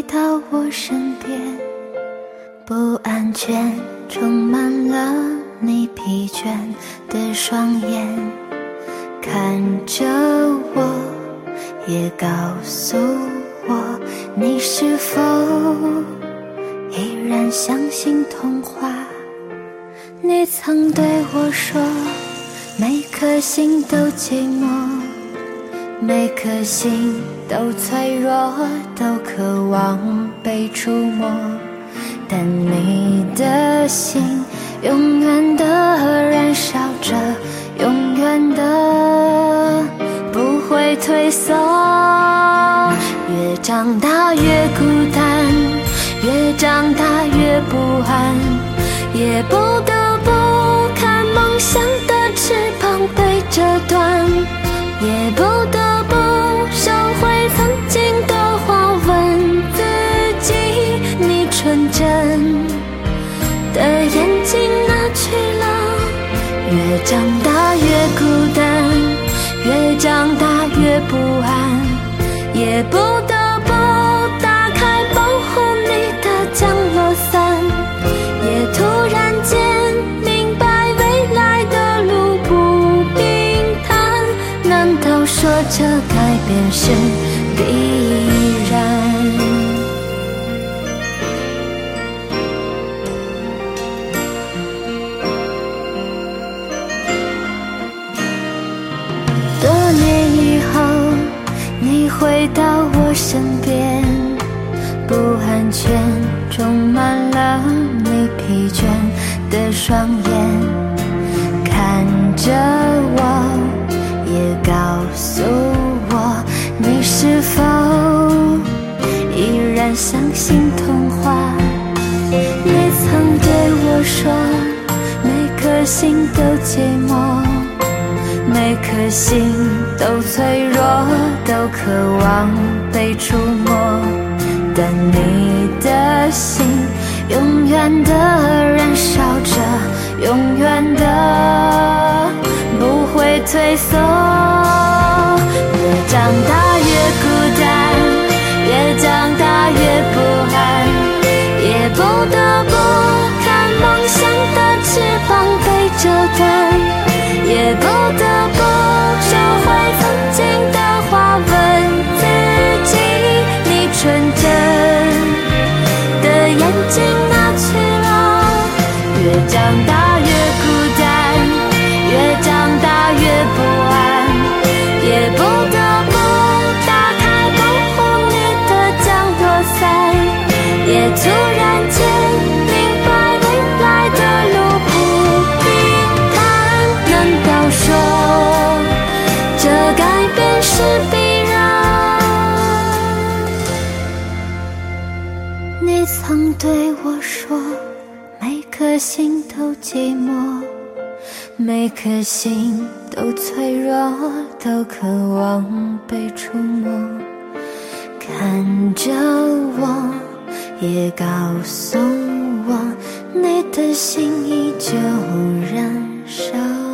到我身边，不安全充满了你疲倦的双眼，看着我，也告诉我，你是否依然相信童话？你曾对我说，每颗心都寂寞，每颗心都脆弱，都渴望被触摸，但你的心永远的燃烧着，永远的不会退缩。越长大越孤单，越长大越不安，也不得不看梦想的翅膀被折断，也不得不收回曾经的话，问自己，你纯真的眼睛哪去了？越长大越孤单，越长大越不安，也不得不打开保护你的降落伞，也突然间明白未来的路不平坦，难道说这改变是必然？多年以后，你回到我身边，不安全充满了你疲倦的双眼，看着我，也告诉我，你是否依然相信童话？你曾对我说，每颗心都寂寞，每颗心都脆弱，都渴望被触摸，但你的心永远的燃烧着，永远的不会退缩。越长大越孤单，越长大越不安，也不得不看梦想的翅膀被折断，也不得不收回曾经的话，问自己，你纯真的眼睛哪去了？越长大越孤单，越长大越不安，也不得不打开保护你的降落伞，也突然间明白未来的路不平坦，难道说这改变是必然？你曾对我说，每颗心都寂寞，每颗心都脆弱，都渴望被触摸，看着我，也告诉我，你的心依旧燃烧。